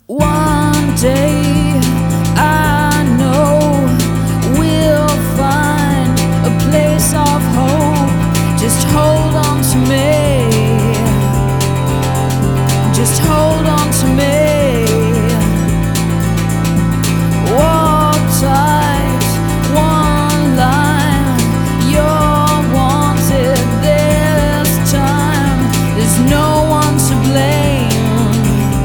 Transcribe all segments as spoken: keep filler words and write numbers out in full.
One day I know we'll find a place of hope. Just hold on to me. Just hold on to me. Walk tight, one line. You're wanted this time. There's no one to blame.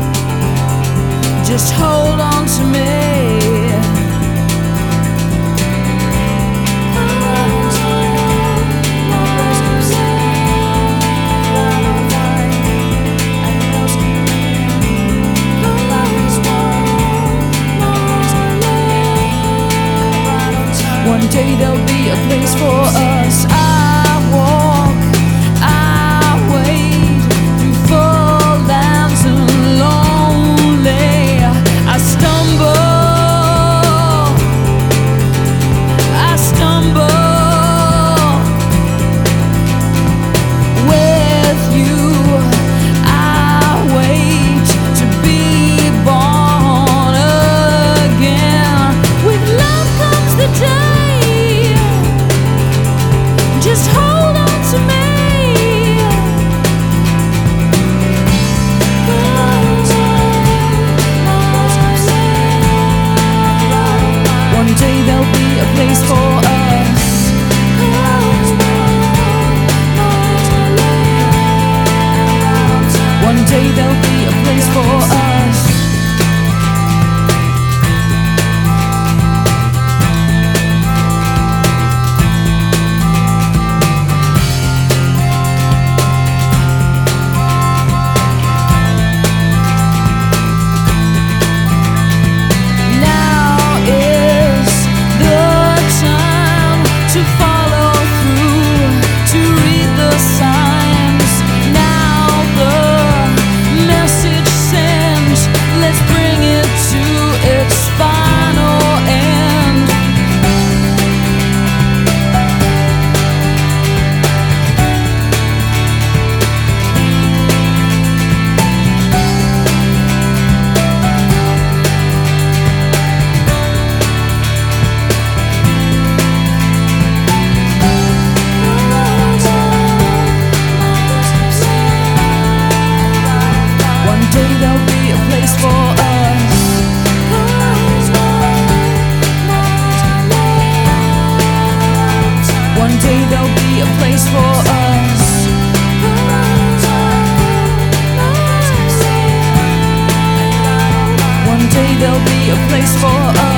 Just hold on to me. One day there'll be a place for us. I walk, I wait through full lands and lonely. I stumble, I stumble with you. I wait to be born again. With love comes the day. Just hold on to me. One day there'll be a place for us. One day there'll be a place for us. One day there'll be a place for us. One day there'll be a place for us.